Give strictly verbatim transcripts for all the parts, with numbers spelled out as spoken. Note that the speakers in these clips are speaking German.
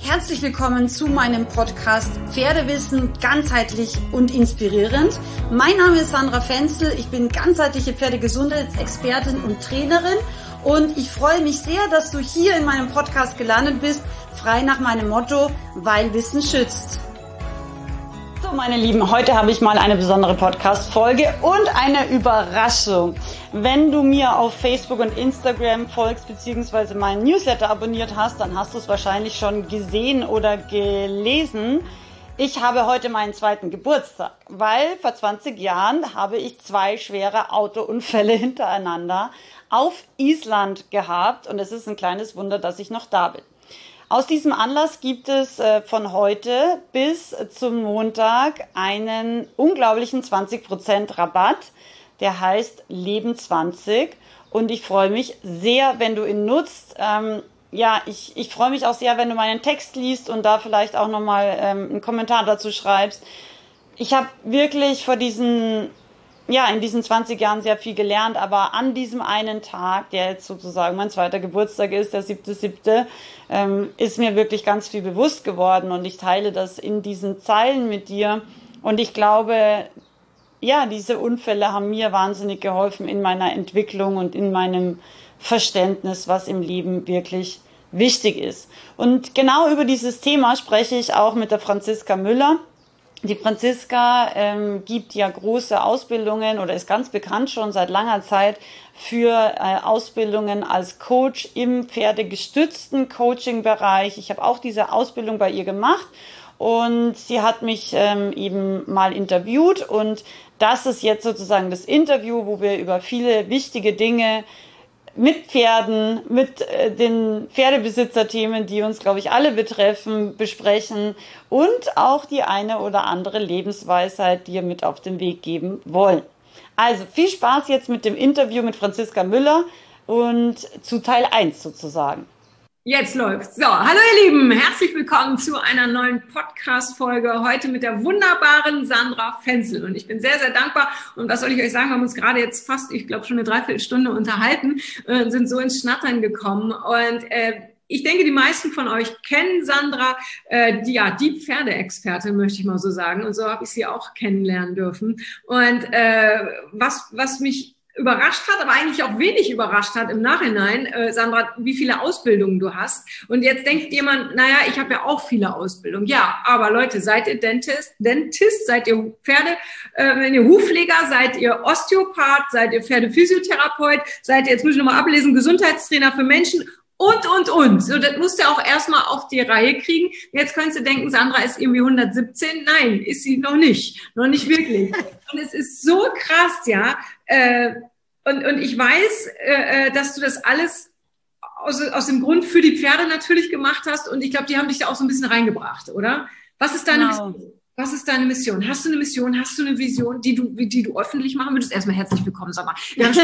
Herzlich willkommen zu meinem Podcast Pferdewissen ganzheitlich und inspirierend. Mein Name ist Sandra Fenzel, ich bin ganzheitliche Pferdegesundheitsexpertin und Trainerin und ich freue mich sehr, dass du hier in meinem Podcast gelandet bist, frei nach meinem Motto, weil Wissen schützt. So, meine Lieben, heute habe ich mal eine besondere Podcast-Folge und eine Überraschung. Wenn du mir auf Facebook und Instagram folgst bzw. meinen Newsletter abonniert hast, dann hast du es wahrscheinlich schon gesehen oder gelesen. Ich habe heute meinen zweiten Geburtstag, weil vor zwanzig Jahren habe ich zwei schwere Autounfälle hintereinander auf Island gehabt und es ist ein kleines Wunder, dass ich noch da bin. Aus diesem Anlass gibt es äh, von heute bis zum Montag einen unglaublichen zwanzig Prozent Rabatt, der heißt Leben zwanzig und ich freue mich sehr, wenn du ihn nutzt. Ähm, ja, ich, ich freue mich auch sehr, wenn du meinen Text liest und da vielleicht auch nochmal ähm, einen Kommentar dazu schreibst. Ich habe wirklich vor diesen Ja, in diesen zwanzig Jahren sehr viel gelernt, aber an diesem einen Tag, der jetzt sozusagen mein zweiter Geburtstag ist, der siebte siebte, ähm, ist mir wirklich ganz viel bewusst geworden und ich teile das in diesen Zeilen mit dir und ich glaube, ja, diese Unfälle haben mir wahnsinnig geholfen in meiner Entwicklung und in meinem Verständnis, was im Leben wirklich wichtig ist. Und genau über dieses Thema spreche ich auch mit der Franziska Müller. Die Franziska ähm, gibt ja große Ausbildungen oder ist ganz bekannt schon seit langer Zeit für äh, Ausbildungen als Coach im pferdegestützten Coaching-Bereich. Ich habe auch diese Ausbildung bei ihr gemacht und sie hat mich ähm, eben mal interviewt und das ist jetzt sozusagen das Interview, wo wir über viele wichtige Dinge mit Pferden, mit äh, den Pferdebesitzerthemen, die uns, glaube ich, alle betreffen, besprechen und auch die eine oder andere Lebensweisheit dir mit auf den Weg geben wollen. Also viel Spaß jetzt mit dem Interview mit Franziska Müller und zu Teil eins sozusagen. Jetzt läuft's. So, hallo ihr Lieben, herzlich willkommen zu einer neuen Podcast-Folge, heute mit der wunderbaren Sandra Fenzel. Und ich bin sehr, sehr dankbar. Und was soll ich euch sagen, wir haben uns gerade jetzt fast, ich glaube, schon eine Dreiviertelstunde unterhalten und sind so ins Schnattern gekommen. Und äh, ich denke, die meisten von euch kennen Sandra, äh, die, ja, die Pferdeexpertin, möchte ich mal so sagen. Und so habe ich sie auch kennenlernen dürfen. Und äh, was, was mich überrascht hat, aber eigentlich auch wenig überrascht hat im Nachhinein, äh, Sandra, wie viele Ausbildungen du hast. Und jetzt denkt jemand, naja, ich habe ja auch viele Ausbildungen. Ja, aber Leute, seid ihr Dentist, Dentist, seid ihr Pferde, äh, wenn ihr Hufpfleger, seid ihr Osteopath, seid ihr Pferdephysiotherapeut, seid ihr, jetzt muss ich nochmal ablesen, Gesundheitstrainer für Menschen und, und, und. So, das musst du auch erstmal auf die Reihe kriegen. Jetzt könntest du denken, Sandra ist irgendwie hundertsiebzehn. Nein, ist sie noch nicht. Noch nicht wirklich. Und es ist so krass, ja. Äh, und, und ich weiß, äh, dass du das alles aus, aus dem Grund für die Pferde natürlich gemacht hast. Und ich glaube, die haben dich da auch so ein bisschen reingebracht, oder? Was ist deine Genau. Mission? Was ist deine Mission? Hast du eine Mission? Hast du eine Vision, die du, die du öffentlich machen würdest? Erstmal herzlich willkommen, sag mal. Jetzt,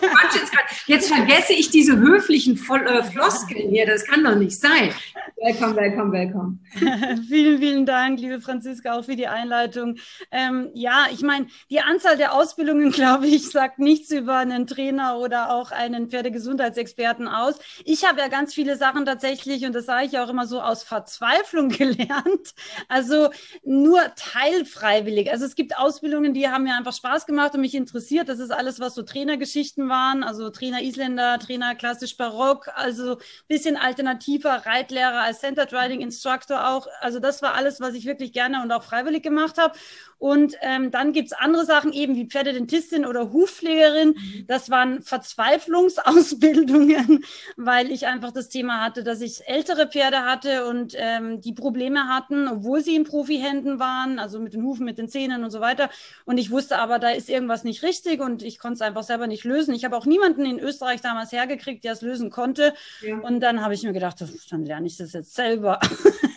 jetzt vergesse ich diese höflichen Floskeln hier. Das kann doch nicht sein. Willkommen, willkommen, willkommen. Vielen, vielen Dank, liebe Franziska, auch für die Einleitung. Ähm, ja, ich meine, die Anzahl der Ausbildungen, glaube ich, sagt nichts über einen Trainer oder auch einen Pferdegesundheitsexperten aus. Ich habe ja ganz viele Sachen tatsächlich, und das sage ich auch immer so, aus Verzweiflung gelernt. Also nur teilfreiwillig. Also es gibt Ausbildungen, die haben mir einfach Spaß gemacht und mich interessiert. Das ist alles, was so Trainergeschichten waren, also Trainer Isländer, Trainer klassisch Barock, also bisschen alternativer Reitlehrer als Centered Riding Instructor auch. Also das war alles, was ich wirklich gerne und auch freiwillig gemacht habe. Und ähm, dann gibt's andere Sachen, eben wie Pferdedentistin oder Hufpflegerin. Das waren Verzweiflungsausbildungen, weil ich einfach das Thema hatte, dass ich ältere Pferde hatte und ähm, die Probleme hatten, obwohl sie in Profihänden waren, also mit den Hufen, mit den Zähnen und so weiter. Und ich wusste aber, da ist irgendwas nicht richtig und ich konnte es einfach selber nicht lösen. Ich habe auch niemanden in Österreich damals hergekriegt, der es lösen konnte. Ja. Und dann habe ich mir gedacht, dann lerne ich das jetzt selber. Ja.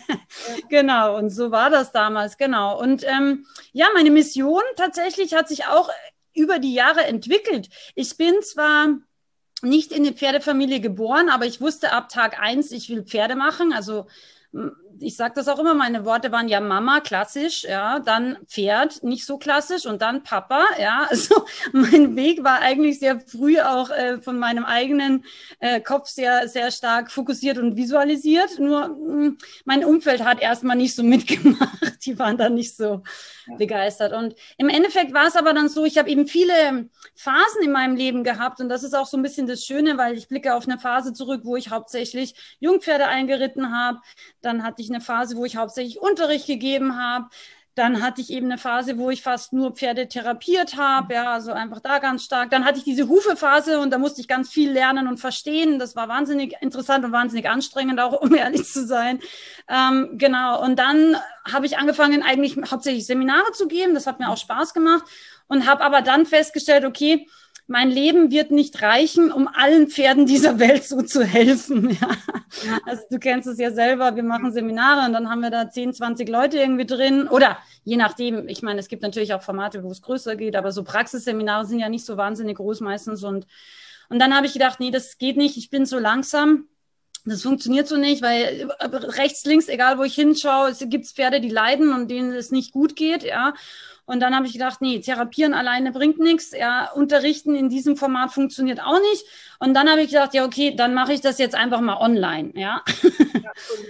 Genau, und so war das damals, genau. Und ähm, ja, meine Mission tatsächlich hat sich auch über die Jahre entwickelt. Ich bin zwar nicht in eine Pferdefamilie geboren, aber ich wusste ab Tag eins, ich will Pferde machen. Also ich sage das auch immer, meine Worte waren ja Mama, klassisch, ja, dann Pferd, nicht so klassisch und dann Papa, ja. Also mein Weg war eigentlich sehr früh auch äh, von meinem eigenen äh, Kopf sehr, sehr stark fokussiert und visualisiert. Nur mh, mein Umfeld hat erstmal nicht so mitgemacht. Die waren dann nicht so ja. begeistert. Und im Endeffekt war es aber dann so, ich habe eben viele Phasen in meinem Leben gehabt und das ist auch so ein bisschen das Schöne, weil ich blicke auf eine Phase zurück, wo ich hauptsächlich Jungpferde eingeritten habe. Dann hatte ich eine Phase, wo ich hauptsächlich Unterricht gegeben habe. Dann hatte ich eben eine Phase, wo ich fast nur Pferde therapiert habe, ja, also einfach da ganz stark. Dann hatte ich diese Hufephase und da musste ich ganz viel lernen und verstehen. Das war wahnsinnig interessant und wahnsinnig anstrengend, auch um ehrlich zu sein. Ähm, genau, und dann habe ich angefangen, eigentlich hauptsächlich Seminare zu geben. Das hat mir auch Spaß gemacht und habe aber dann festgestellt, okay, mein Leben wird nicht reichen, um allen Pferden dieser Welt so zu helfen. Ja. Also du kennst es ja selber, wir machen Seminare und dann haben wir da zehn, zwanzig Leute irgendwie drin oder je nachdem, ich meine, es gibt natürlich auch Formate, wo es größer geht, aber so Praxisseminare sind ja nicht so wahnsinnig groß meistens und, und dann habe ich gedacht, nee, das geht nicht, ich bin so langsam. Das funktioniert so nicht, weil rechts, links, egal wo ich hinschaue, es gibt Pferde, die leiden und denen es nicht gut geht, ja. Und dann habe ich gedacht, nee, therapieren alleine bringt nichts, ja, unterrichten in diesem Format funktioniert auch nicht. Und dann habe ich gedacht, ja, okay, dann mache ich das jetzt einfach mal online, ja. ja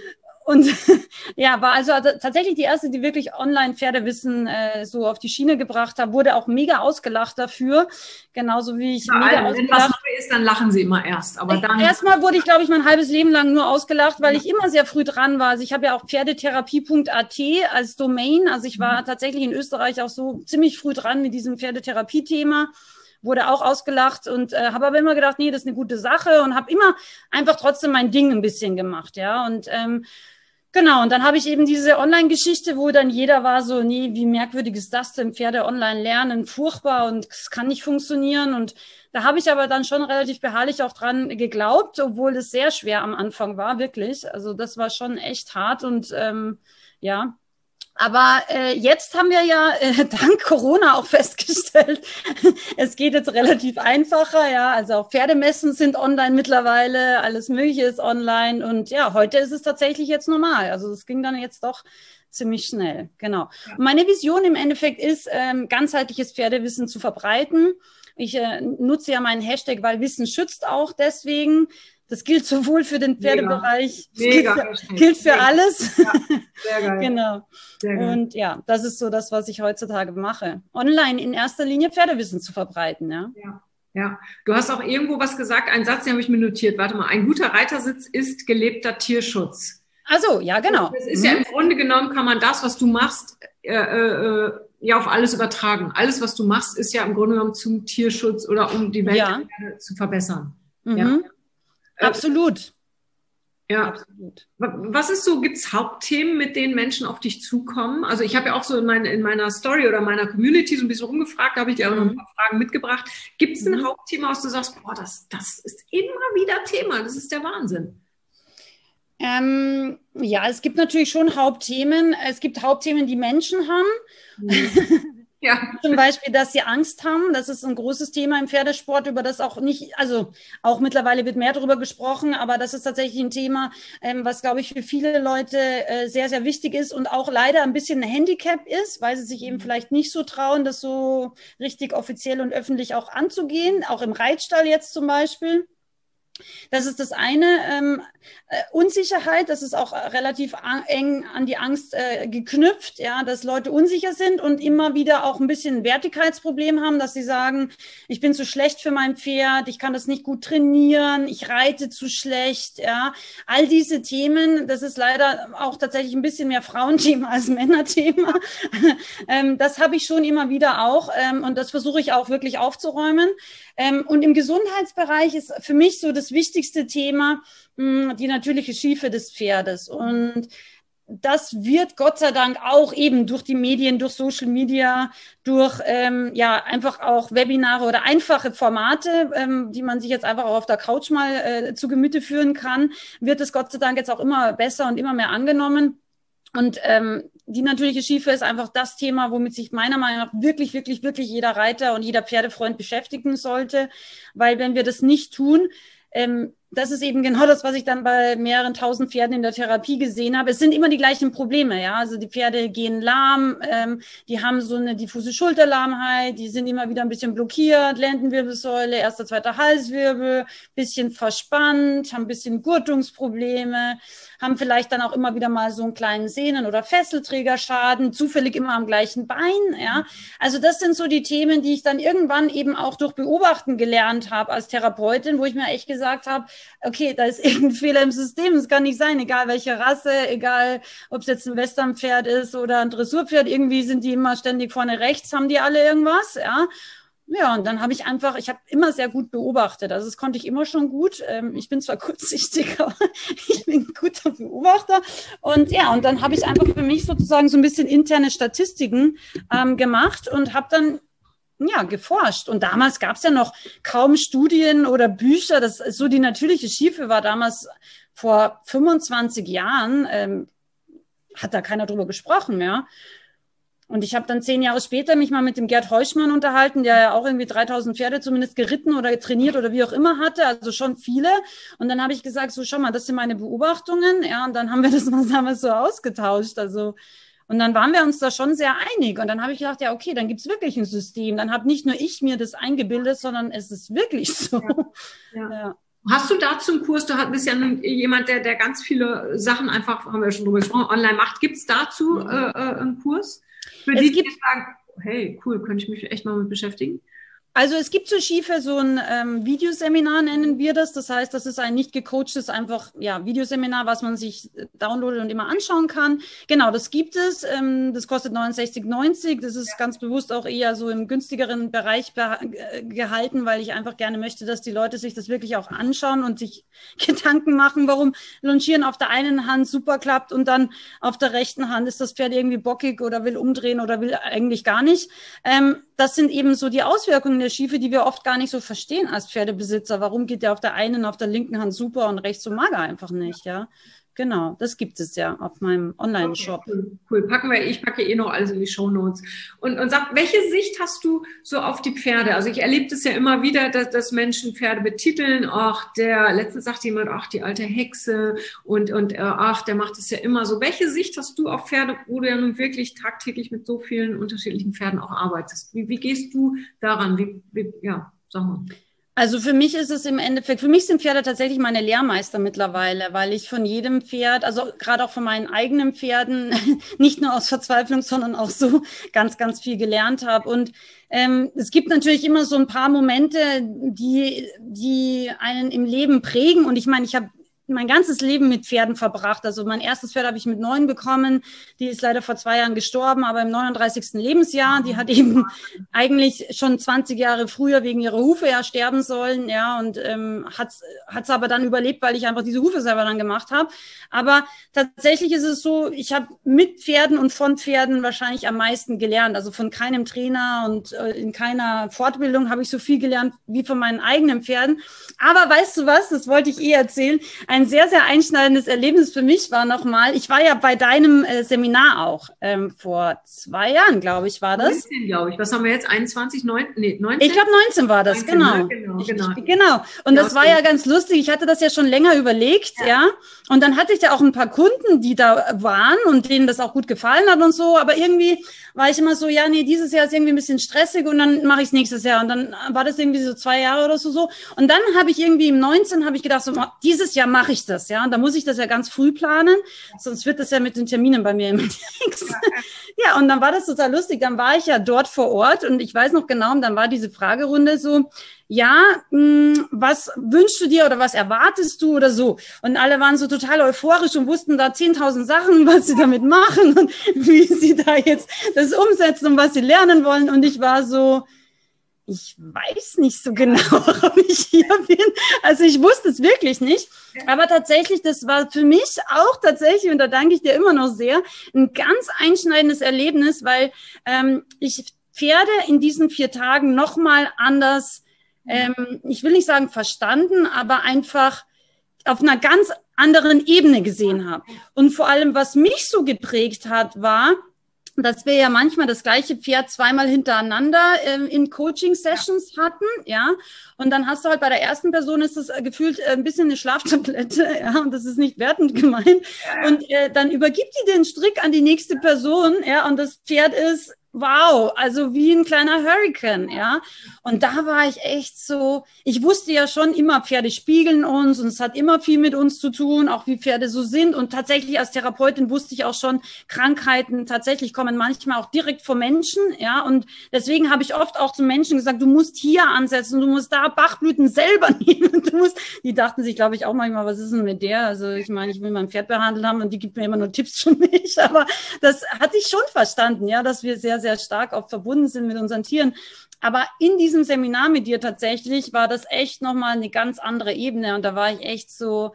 und ja, war also tatsächlich die erste, die wirklich online Pferdewissen äh, so auf die Schiene gebracht hat, wurde auch mega ausgelacht dafür, genauso wie ich ja, mega also, wenn was neu ist, dann lachen sie immer erst. Aber dann erstmal wurde ich, glaube ich, mein halbes Leben lang nur ausgelacht, weil ich immer sehr früh dran war. Also ich habe ja auch pferdetherapie punkt a t als Domain. Also ich war tatsächlich in Österreich auch so ziemlich früh dran mit diesem Pferdetherapie-Thema. Wurde auch ausgelacht und äh, habe aber immer gedacht, nee, das ist eine gute Sache und habe immer einfach trotzdem mein Ding ein bisschen gemacht, ja. Und ähm, genau, und dann habe ich eben diese Online-Geschichte, wo dann jeder war so, nee, wie merkwürdig ist das denn, Pferde online lernen, furchtbar und es kann nicht funktionieren. Und da habe ich aber dann schon relativ beharrlich auch dran geglaubt, obwohl es sehr schwer am Anfang war, wirklich. Also das war schon echt hart und ähm, ja. Aber äh, jetzt haben wir ja äh, dank Corona auch festgestellt, es geht jetzt relativ einfacher, ja, also auch Pferdemessen sind online mittlerweile, alles Mögliche ist online und ja, heute ist es tatsächlich jetzt normal, also es ging dann jetzt doch ziemlich schnell, genau. Und meine Vision im Endeffekt ist, ähm, ganzheitliches Pferdewissen zu verbreiten. Ich äh, nutze ja meinen Hashtag, weil Wissen schützt auch deswegen. Das gilt sowohl für den Pferdebereich, Mega. gilt für, gilt für Mega. alles. Ja, sehr geil. Genau. Sehr geil. Und ja, das ist so das, was ich heutzutage mache. Online in erster Linie Pferdewissen zu verbreiten, ja. Ja. Ja, du hast auch irgendwo was gesagt, einen Satz, den habe ich mir notiert. Warte mal, ein guter Reitersitz ist gelebter Tierschutz. Also, ja, genau. Das ist mhm. ja im Grunde genommen, kann man das, was du machst, äh, äh, ja auf alles übertragen. Alles, was du machst, ist ja im Grunde genommen zum Tierschutz oder um die Welt ja. zu verbessern. Mhm. Ja. Absolut. Ja. Absolut. Was ist so, gibt es Hauptthemen, mit denen Menschen auf dich zukommen? Also ich habe ja auch so in, mein, in meiner Story oder meiner Community so ein bisschen rumgefragt, da habe ich dir auch noch ein paar Fragen mitgebracht. Gibt es ein mhm. Hauptthema, was du sagst, boah, das, das ist immer wieder Thema, das ist der Wahnsinn? Ähm, ja, es gibt natürlich schon Hauptthemen. Es gibt Hauptthemen, die Menschen haben. Mhm. Ja. Zum Beispiel, dass sie Angst haben. Das ist ein großes Thema im Pferdesport, über das auch nicht, also auch mittlerweile wird mehr darüber gesprochen, aber das ist tatsächlich ein Thema, ähm, was, glaube ich, für viele Leute äh, sehr, sehr wichtig ist und auch leider ein bisschen ein Handicap ist, weil sie sich eben vielleicht nicht so trauen, das so richtig offiziell und öffentlich auch anzugehen, auch im Reitstall jetzt zum Beispiel. Das ist das eine. Ähm, äh, Unsicherheit, das ist auch relativ an, eng an die Angst äh, geknüpft, ja, dass Leute unsicher sind und immer wieder auch ein bisschen ein Wertigkeitsproblem haben, dass sie sagen, ich bin zu schlecht für mein Pferd, ich kann das nicht gut trainieren, ich reite zu schlecht, ja. All diese Themen, das ist leider auch tatsächlich ein bisschen mehr Frauenthema als Männerthema. ähm, das habe ich schon immer wieder auch ähm, und das versuche ich auch wirklich aufzuräumen. Ähm, und im Gesundheitsbereich ist für mich so das wichtigste Thema mh, die natürliche Schiefe des Pferdes. Und das wird Gott sei Dank auch eben durch die Medien, durch Social Media, durch ähm, ja einfach auch Webinare oder einfache Formate, ähm, die man sich jetzt einfach auch auf der Couch mal äh, zu Gemüte führen kann, wird es Gott sei Dank jetzt auch immer besser und immer mehr angenommen. Und ähm, die natürliche Schiefe ist einfach das Thema, womit sich meiner Meinung nach wirklich, wirklich, wirklich jeder Reiter und jeder Pferdefreund beschäftigen sollte. Weil wenn wir das nicht tun, ähm, das ist eben genau das, was ich dann bei mehreren tausend Pferden in der Therapie gesehen habe. Es sind immer die gleichen Probleme, ja. Also die Pferde gehen lahm, ähm, die haben so eine diffuse Schulterlahmheit, die sind immer wieder ein bisschen blockiert, Lendenwirbelsäule, erster, zweiter Halswirbel, bisschen verspannt, haben ein bisschen Gurtungsprobleme, haben vielleicht dann auch immer wieder mal so einen kleinen Sehnen- oder Fesselträgerschaden, zufällig immer am gleichen Bein, ja. Also das sind so die Themen, die ich dann irgendwann eben auch durch Beobachten gelernt habe als Therapeutin, wo ich mir echt gesagt habe, okay, da ist irgendein Fehler im System, es kann nicht sein, egal welche Rasse, egal ob es jetzt ein Westernpferd ist oder ein Dressurpferd, irgendwie sind die immer ständig vorne rechts, haben die alle irgendwas, ja. Ja, und dann habe ich einfach, ich habe immer sehr gut beobachtet, also das konnte ich immer schon gut. Ich bin zwar kurzsichtig, aber ich bin ein guter Beobachter. Und ja, und dann habe ich einfach für mich sozusagen so ein bisschen interne Statistiken ähm, gemacht und habe dann ja geforscht. Und damals gab es ja noch kaum Studien oder Bücher. Das ist so die natürliche Schiefe war damals vor fünfundzwanzig Jahren, ähm, hat da keiner drüber gesprochen, ja. Und ich habe dann zehn Jahre später mich mal mit dem Gerd Heuschmann unterhalten, der ja auch irgendwie dreitausend Pferde zumindest geritten oder trainiert oder wie auch immer hatte, also schon viele. Und dann habe ich gesagt, so schau mal, das sind meine Beobachtungen. Ja, und dann haben wir das mal damals so ausgetauscht. Also und dann waren wir uns da schon sehr einig. Und dann habe ich gedacht, ja, okay, dann gibt's wirklich ein System. Dann habe nicht nur ich mir das eingebildet, sondern es ist wirklich so. Ja. Ja. Ja. Hast du dazu einen Kurs? Du bist ja jemand, der, der ganz viele Sachen einfach, haben wir schon drüber gesprochen, online macht. Gibt's dazu äh, einen Kurs? Für es die, gibt, die sagen, hey, cool, könnte ich mich echt mal mit beschäftigen? Also es gibt zur Schiefe so ein ähm, Videoseminar, nennen wir das. Das heißt, das ist ein nicht gecoachtes, einfach ja Videoseminar, was man sich downloadet und immer anschauen kann. Genau, das gibt es. Ähm, das kostet neunundsechzig neunzig. Das ist ja ganz bewusst auch eher so im günstigeren Bereich gehalten, weil ich einfach gerne möchte, dass die Leute sich das wirklich auch anschauen und sich Gedanken machen, warum Longieren auf der einen Hand super klappt und dann auf der rechten Hand ist das Pferd irgendwie bockig oder will umdrehen oder will eigentlich gar nicht. Ähm, das sind eben so die Auswirkungen der Schiefe, die wir oft gar nicht so verstehen als Pferdebesitzer. Warum geht der auf der einen, auf der linken Hand super und rechts so mager einfach nicht, ja? Genau, das gibt es ja auf meinem Online-Shop. Okay, cool, cool. Packen wir, ich packe eh noch alles in die Shownotes. Und, und sag, welche Sicht hast du so auf die Pferde? Also ich erlebe das ja immer wieder, dass, dass Menschen Pferde betiteln. Ach, der, letztens sagt jemand, ach, die alte Hexe und, und äh, ach, der macht es ja immer so. Welche Sicht hast du auf Pferde, wo du ja nun wirklich tagtäglich mit so vielen unterschiedlichen Pferden auch arbeitest? Wie, wie gehst du daran? Wie, wie, ja, sag mal. Also für mich ist es im Endeffekt, für mich sind Pferde tatsächlich meine Lehrmeister mittlerweile, weil ich von jedem Pferd, also gerade auch von meinen eigenen Pferden, nicht nur aus Verzweiflung, sondern auch so ganz, ganz viel gelernt habe. Und ähm, es gibt natürlich immer so ein paar Momente, die, die einen im Leben prägen. Und ich meine, ich habe mein ganzes Leben mit Pferden verbracht. Also mein erstes Pferd habe ich mit neun bekommen. Die ist leider vor zwei Jahren gestorben, aber im neununddreißigsten Lebensjahr. Die hat eben eigentlich schon zwanzig Jahre früher wegen ihrer Hufe ja sterben sollen. Ja, und ähm, hat es aber dann überlebt, weil ich einfach diese Hufe selber dann gemacht habe. Aber tatsächlich ist es so, ich habe mit Pferden und von Pferden wahrscheinlich am meisten gelernt. Also von keinem Trainer und äh, in keiner Fortbildung habe ich so viel gelernt wie von meinen eigenen Pferden. Aber weißt du was, das wollte ich eh erzählen, ein sehr, sehr einschneidendes Erlebnis für mich war nochmal, ich war ja bei deinem äh, Seminar auch, ähm, vor zwei Jahren, glaube ich, war das. neunzehn, glaube ich. Was haben wir jetzt? einundzwanzig, neun, nee, neunzehn? Ich glaube, neunzehn war das, neunzehn, genau. Genau, genau. Ich, genau. Und ja, das war ja ganz lustig. Ich hatte das ja schon länger überlegt, ja. ja. Und dann hatte ich ja auch ein paar Kunden, die da waren und denen das auch gut gefallen hat und so. Aber irgendwie war ich immer so, ja, nee, dieses Jahr ist irgendwie ein bisschen stressig und dann mache ich es nächstes Jahr. Und dann war das irgendwie so zwei Jahre oder so. so. Und dann habe ich irgendwie im neunzehn habe ich gedacht, so, dieses Jahr mache ich das, ja. Und da muss ich das ja ganz früh planen, sonst wird das ja mit den Terminen bei mir immer nichts. Ja, und dann war das total lustig. Dann war ich ja dort vor Ort und ich weiß noch genau, und dann war diese Fragerunde so, ja, mh, was wünschst du dir oder was erwartest du oder so? Und alle waren so total euphorisch und wussten da zehntausend Sachen, was sie damit machen und wie sie da jetzt das umsetzen und was sie lernen wollen. Und ich war so, ich weiß nicht so genau, warum ich hier bin. Also ich wusste es wirklich nicht. Aber tatsächlich, das war für mich auch tatsächlich, und da danke ich dir immer noch sehr, ein ganz einschneidendes Erlebnis, weil ähm, ich Pferde in diesen vier Tagen nochmal anders, ähm, ich will nicht sagen verstanden, aber einfach auf einer ganz anderen Ebene gesehen habe. Und vor allem, was mich so geprägt hat, war, dass wir ja manchmal das gleiche Pferd zweimal hintereinander äh, in Coaching-Sessions ja. hatten, ja. Und dann hast du halt bei der ersten Person ist das äh, gefühlt äh, ein bisschen eine Schlaftablette, ja. Und das ist nicht wertend gemeint. Ja, ja. Und äh, dann übergibt die den Strick an die nächste Person, ja. Und das Pferd ist wow, also wie ein kleiner Hurricane, ja. Und da war ich echt so, ich wusste ja schon immer, Pferde spiegeln uns und es hat immer viel mit uns zu tun, auch wie Pferde so sind. Und tatsächlich als Therapeutin wusste ich auch schon, Krankheiten tatsächlich kommen manchmal auch direkt vom Menschen, ja. Und deswegen habe ich oft auch zu Menschen gesagt, du musst hier ansetzen, du musst da Bachblüten selber nehmen. Du musst, die dachten sich, glaube ich, auch manchmal, was ist denn mit der? Also ich meine, ich will mein Pferd behandelt haben und die gibt mir immer nur Tipps für mich. Aber das hatte ich schon verstanden, ja, dass wir sehr, sehr sehr stark auch verbunden sind mit unseren Tieren. Aber in diesem Seminar mit dir tatsächlich war das echt nochmal eine ganz andere Ebene. Und da war ich echt so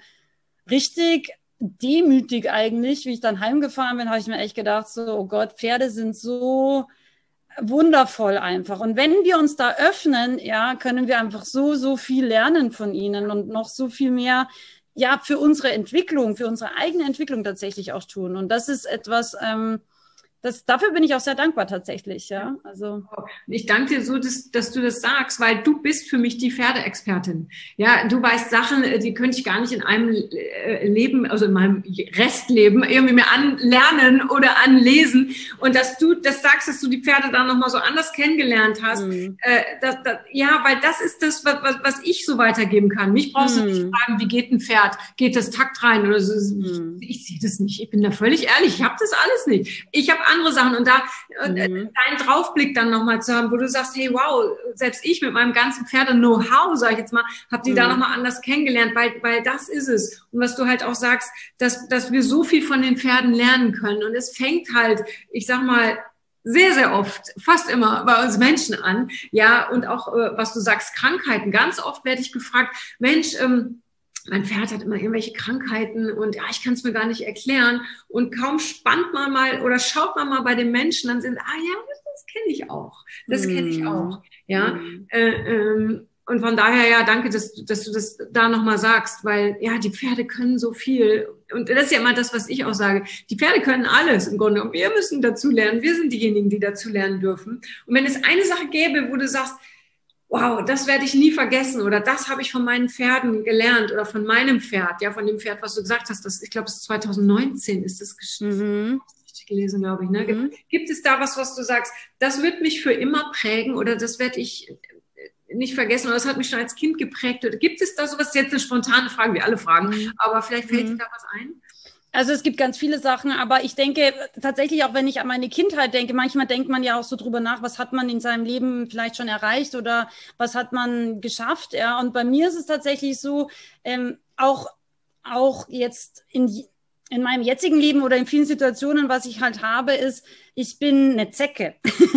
richtig demütig eigentlich. Wie ich dann heimgefahren bin, habe ich mir echt gedacht, so, oh Gott, Pferde sind so wundervoll einfach. Und wenn wir uns da öffnen, ja, können wir einfach so, so viel lernen von ihnen und noch so viel mehr ja, für unsere Entwicklung, für unsere eigene Entwicklung tatsächlich auch tun. Und das ist etwas, ähm, Das, dafür bin ich auch sehr dankbar tatsächlich, ja. Also ich danke dir so, dass, dass du das sagst, weil du bist für mich die Pferdeexpertin. Ja, du weißt Sachen, die könnte ich gar nicht in einem Leben, also in meinem Restleben irgendwie mehr anlernen oder anlesen. Und dass du das sagst, dass du die Pferde dann nochmal so anders kennengelernt hast. Mhm. Äh, das, das, ja, weil das ist das, was, was ich so weitergeben kann. Mich brauchst mhm. du nicht fragen, wie geht ein Pferd? Geht das Takt rein? Oder so. Mhm. Ich, ich sehe das nicht. Ich bin da völlig ehrlich. Ich habe das alles nicht. Ich habe andere Sachen und da mhm. äh, deinen Draufblick dann nochmal zu haben, wo du sagst, hey, wow, selbst ich mit meinem ganzen Pferde-Know-how, sag ich jetzt mal, habe die mhm. da nochmal anders kennengelernt, weil, weil das ist es. Und was du halt auch sagst, dass, dass wir so viel von den Pferden lernen können und es fängt halt, ich sag mal, sehr, sehr oft, fast immer bei uns Menschen an, ja, und auch, äh, was du sagst, Krankheiten. Ganz oft werde ich gefragt, Mensch, ähm, mein Pferd hat immer irgendwelche Krankheiten und ja, ich kann es mir gar nicht erklären. Und kaum spannt man mal oder schaut man mal bei den Menschen, dann sind, ah ja, das, das kenne ich auch. Das kenne ich auch. Ja. Mm. Äh, ähm, und von daher, ja, danke, dass, dass du das da nochmal sagst, weil ja, die Pferde können so viel. Und das ist ja immer das, was ich auch sage. Die Pferde können alles im Grunde. Und wir müssen dazu lernen. Wir sind diejenigen, die dazu lernen dürfen. Und wenn es eine Sache gäbe, wo du sagst, wow, das werde ich nie vergessen oder das habe ich von meinen Pferden gelernt oder von meinem Pferd, ja, von dem Pferd, was du gesagt hast, das, ich glaube, es ist zwanzig neunzehn ist das mhm. gelesen, glaube ich. Ne? Mhm. Gibt, gibt es da was, was du sagst, das wird mich für immer prägen oder das werde ich nicht vergessen oder das hat mich schon als Kind geprägt? Oder gibt es da sowas? Das ist jetzt eine spontane Frage, wie alle fragen, mhm. aber vielleicht fällt mhm. dir da was ein? Also es gibt ganz viele Sachen, aber ich denke tatsächlich auch, wenn ich an meine Kindheit denke, manchmal denkt man ja auch so drüber nach, was hat man in seinem Leben vielleicht schon erreicht oder was hat man geschafft, ja. Und bei mir ist es tatsächlich so, ähm, auch, auch jetzt in, in meinem jetzigen Leben oder in vielen Situationen, was ich halt habe, ist, ich bin eine Zecke.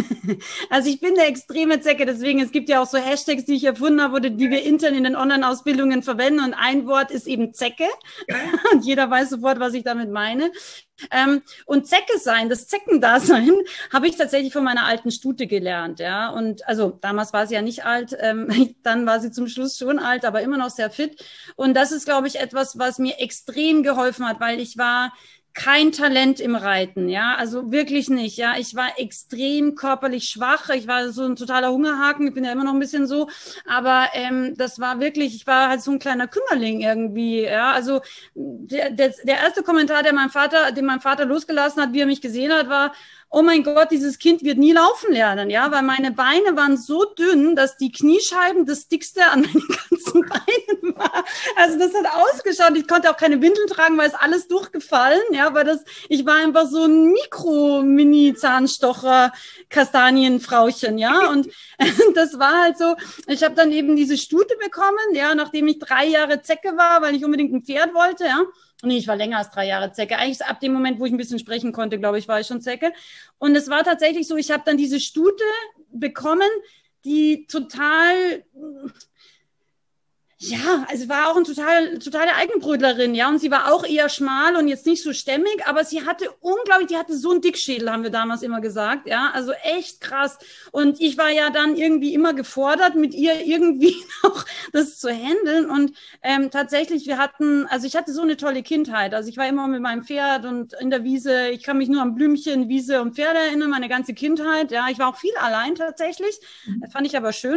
Also ich bin eine extreme Zecke, deswegen, es gibt ja auch so Hashtags, die ich erfunden habe oder die wir intern in den Online-Ausbildungen verwenden und ein Wort ist eben Zecke und jeder weiß sofort, was ich damit meine. Ähm, und Zecke sein, das Zeckendasein, habe ich tatsächlich von meiner alten Stute gelernt, ja. Und also damals war sie ja nicht alt, ähm, dann war sie zum Schluss schon alt, aber immer noch sehr fit. Und das ist, glaube ich, etwas, was mir extrem geholfen hat, weil ich war kein Talent im Reiten, ja, also wirklich nicht, ja. Ich war extrem körperlich schwach, ich war so ein totaler Hungerhaken, ich bin ja immer noch ein bisschen so, aber ähm, das war wirklich, ich war halt so ein kleiner Kümmerling irgendwie, ja. Also der, der, der erste Kommentar, der mein Vater, den mein Vater losgelassen hat, wie er mich gesehen hat, war, oh mein Gott, dieses Kind wird nie laufen lernen, ja, weil meine Beine waren so dünn, dass die Kniescheiben das dickste an meinen ganzen Beinen war. Also das hat ausgeschaut, ich konnte auch keine Windeln tragen, weil es alles durchgefallen, ja, weil das, ich war einfach so ein Mikro-Mini-Zahnstocher Kastanienfrauchen, ja, und das war halt so, ich habe dann eben diese Stute bekommen, ja, nachdem ich drei Jahre Zecke war, weil ich unbedingt ein Pferd wollte, ja. Nee, ich war länger als drei Jahre Zecke. Eigentlich ab dem Moment, wo ich ein bisschen sprechen konnte, glaube ich, war ich schon Zecke. Und es war tatsächlich so, ich habe dann diese Stute bekommen, die total, Ja, also war auch ein total, totale Eigenbrötlerin, ja, und sie war auch eher schmal und jetzt nicht so stämmig, aber sie hatte unglaublich, die hatte so einen Dickschädel, haben wir damals immer gesagt, ja, also echt krass. Und ich war ja dann irgendwie immer gefordert, mit ihr irgendwie auch das zu handeln und ähm, tatsächlich, wir hatten, also ich hatte so eine tolle Kindheit, also ich war immer mit meinem Pferd und in der Wiese, ich kann mich nur an Blümchen, Wiese und Pferde erinnern, meine ganze Kindheit, ja, ich war auch viel allein tatsächlich, das fand ich aber schön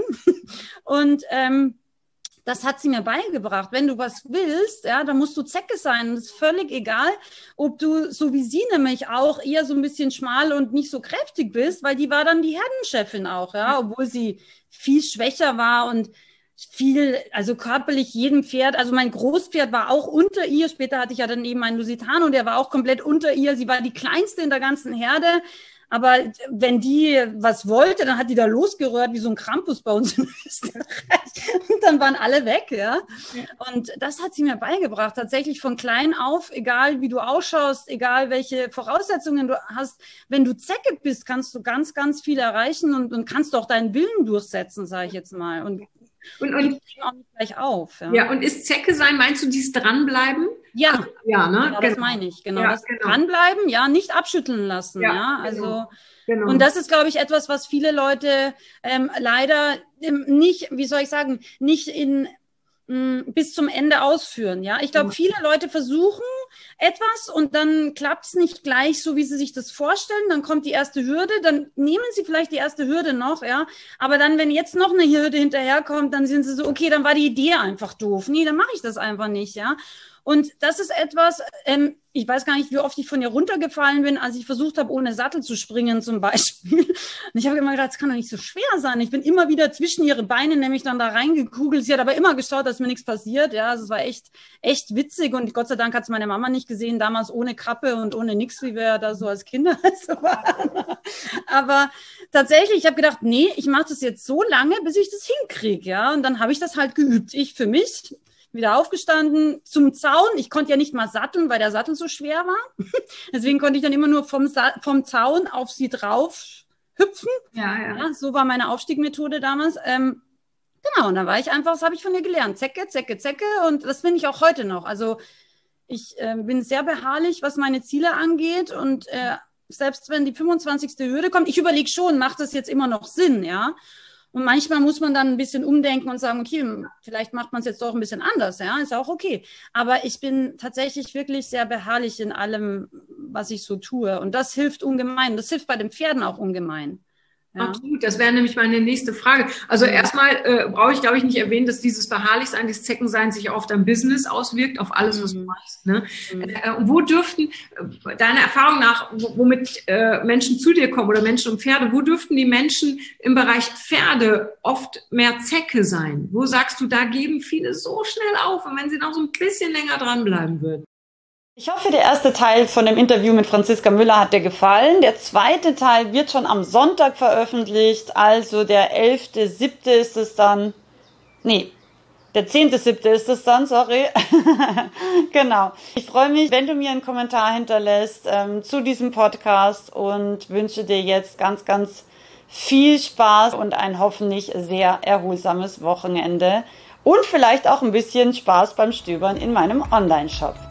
und ähm, das hat sie mir beigebracht. Wenn du was willst, ja, dann musst du Zecke sein. Das ist völlig egal, ob du, so wie sie nämlich auch, eher so ein bisschen schmal und nicht so kräftig bist, weil die war dann die Herdenchefin auch, ja, obwohl sie viel schwächer war und viel, also körperlich jedem Pferd, also mein Großpferd war auch unter ihr, später hatte ich ja dann eben einen Lusitano, der war auch komplett unter ihr, sie war die kleinste in der ganzen Herde. Aber wenn die was wollte, dann hat die da losgerührt, wie so ein Krampus bei uns in Österreich. Und dann waren alle weg, ja. Und das hat sie mir beigebracht, tatsächlich von klein auf, egal wie du ausschaust, egal welche Voraussetzungen du hast, wenn du Zecke bist, kannst du ganz, ganz viel erreichen und, und kannst auch deinen Willen durchsetzen, sage ich jetzt mal. Und Und, und auch nicht gleich auf. Ja. ja, und ist Zecke sein, meinst du dieses Dranbleiben? Ja, also, ja, ne? Ja, genau. Das meine ich, genau. Ja, das genau. Dranbleiben, ja, nicht abschütteln lassen, ja. ja? Also, genau. Genau. Und das ist, glaube ich, etwas, was viele Leute ähm, leider ähm, nicht, wie soll ich sagen, nicht in mh, bis zum Ende ausführen, ja. Ich glaube, viele Leute versuchen etwas und dann klappt's nicht gleich so, wie sie sich das vorstellen. Dann kommt die erste Hürde, dann nehmen sie vielleicht die erste Hürde noch, ja. Aber dann, wenn jetzt noch eine Hürde hinterherkommt, dann sind sie so, okay, dann war die Idee einfach doof. Nee, dann mache ich das einfach nicht, ja. Und das ist etwas, ähm, ich weiß gar nicht, wie oft ich von ihr runtergefallen bin, als ich versucht habe, ohne Sattel zu springen zum Beispiel. Und ich habe immer gedacht, das kann doch nicht so schwer sein. Ich bin immer wieder zwischen ihre Beine nämlich dann da reingekugelt. Sie hat aber immer geschaut, dass mir nichts passiert. Ja, also es war echt, echt witzig. Und Gott sei Dank hat es meine Mama nicht gesehen, damals ohne Kappe und ohne nix, wie wir da so als Kinder so waren. Aber tatsächlich, ich habe gedacht, nee, ich mache das jetzt so lange, bis ich das hinkriege. Ja, und dann habe ich das halt geübt. Ich für mich. Wieder aufgestanden, zum Zaun. Ich konnte ja nicht mal satteln, weil der Sattel so schwer war. Deswegen konnte ich dann immer nur vom, Sa- vom Zaun auf sie drauf hüpfen. Ja, ja. Ja, so war meine Aufstiegmethode damals. Ähm, genau, und dann war ich einfach, das habe ich von ihr gelernt. Zecke, Zecke, Zecke. Und das finde ich auch heute noch. Also ich äh, bin sehr beharrlich, was meine Ziele angeht. Und äh, selbst wenn die fünfundzwanzigste Hürde kommt, ich überlege schon, macht das jetzt immer noch Sinn, ja? Und manchmal muss man dann ein bisschen umdenken und sagen, okay, vielleicht macht man es jetzt doch ein bisschen anders, ja, ist auch okay. Aber ich bin tatsächlich wirklich sehr beharrlich in allem, was ich so tue. Und das hilft ungemein. Das hilft bei den Pferden auch ungemein. Ja. Absolut, das wäre nämlich meine nächste Frage. Also erstmal äh, brauche ich, glaube ich, nicht erwähnen, dass dieses Beharrlichsein, dieses Zeckensein sich auf dein Business auswirkt, auf alles, was du machst. Ne? Mhm. Äh, wo dürften, äh, deiner Erfahrung nach, womit äh, Menschen zu dir kommen oder Menschen und Pferde, wo dürften die Menschen im Bereich Pferde oft mehr Zecke sein? Wo sagst du, da geben viele so schnell auf, und wenn sie noch so ein bisschen länger dranbleiben würden? Ich hoffe, der erste Teil von dem Interview mit Franziska Müller hat dir gefallen. Der zweite Teil wird schon am Sonntag veröffentlicht, also der elfte siebte ist es dann. Nee, der zehnte siebte ist es dann, sorry. Genau. Ich freue mich, wenn du mir einen Kommentar hinterlässt ähm, zu diesem Podcast und wünsche dir jetzt ganz, ganz viel Spaß und ein hoffentlich sehr erholsames Wochenende und vielleicht auch ein bisschen Spaß beim Stöbern in meinem Online-Shop.